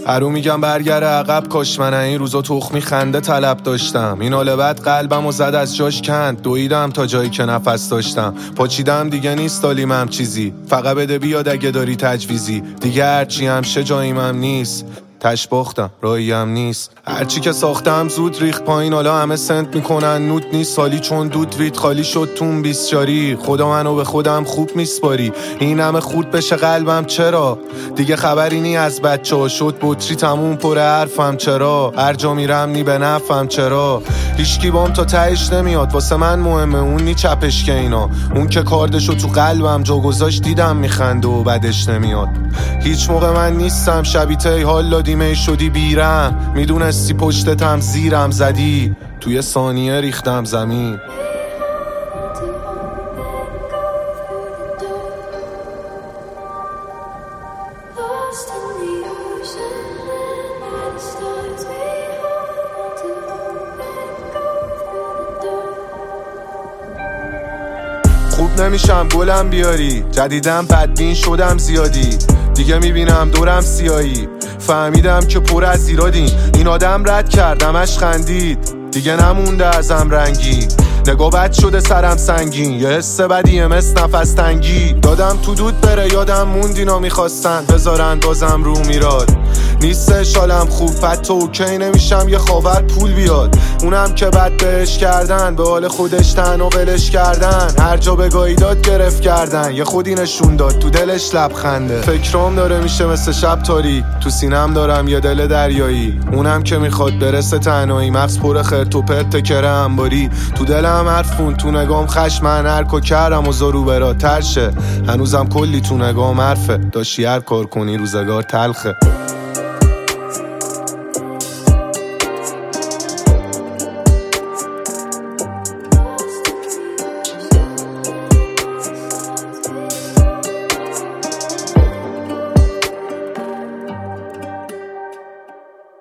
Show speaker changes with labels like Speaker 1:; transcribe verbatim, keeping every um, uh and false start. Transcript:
Speaker 1: هرو میگم برگره عقب، کاش من این روزا تخمی خنده طلب داشتم. این حال بعد قلبم و زد از جاش کند، دویدم تا جایی که نفس داشتم. پاچیدم دیگه نیست دالیمم چیزی، فقط بده بیاد اگه داری تجویزی. دیگه هرچی هم شه جاییمم نیست، تش باختم راهیم نیست. هرچی که ساختم زود ریخت پایین، حالا همه سنت میکنن نوت نیست سالی، چون دود رید خالی شد تون بیسچاری. خدا منو به خودم خوب میسپاری، این همه خورد بشه قلبم چرا؟ دیگه خبری نی از بچه ها، شد بطری تموم پر حرفم چرا؟ هر جا میرم نی به نفهم چرا؟ هیچکی بام تا تهش نمیاد، واسه من مهمه اون نی چپش که اینا. اون که کاردشو تو قلبم جا گذاشت دیدم میخنده و بدش نمیاد. هیچ موقع من نیستم شبیه حال دیمه شدی بیرم، میدونستی پشتتم زیرم زدی، توی ثانیه ریختم زمین. خوب نمیشم گلم بیاری، جدیدم بدبین شدم زیادی، دیگه میبینم دورم سیایی. فهمیدم که پر از ایرادین، این آدم رد کردمش خندید، دیگه نمونده ازم رنگی. نگاه بد شده سرم سنگین، یه حس بدیه مثل نفس تنگی. دادم تو دود بره یادم موند اینا میخواستن بذارن بازم رو میراد. نیستش حالم خوب حتی اوکی نمیشم یه خاور پول بیاد. اونم که بد بهش کردن، به حال خودش تن و ولش کردن. هر جا بگاهی داد گرفت کردن، یه خودی نشون داد تو دلش لبخنده. فکرام داره میشه مثل شب تاریک، تو سینم دارم یه دل دریایی. اونم که میخواد برسه تنهایی، مغز پر خرت و پرت تکره انباری. تو دلم حرف خون، تو نگام خشم، من هرکو کردم و زارو برا ترشه. هنوزم کلی تو نگام حرفه، داشتی هر کار کنی روزگار تلخه.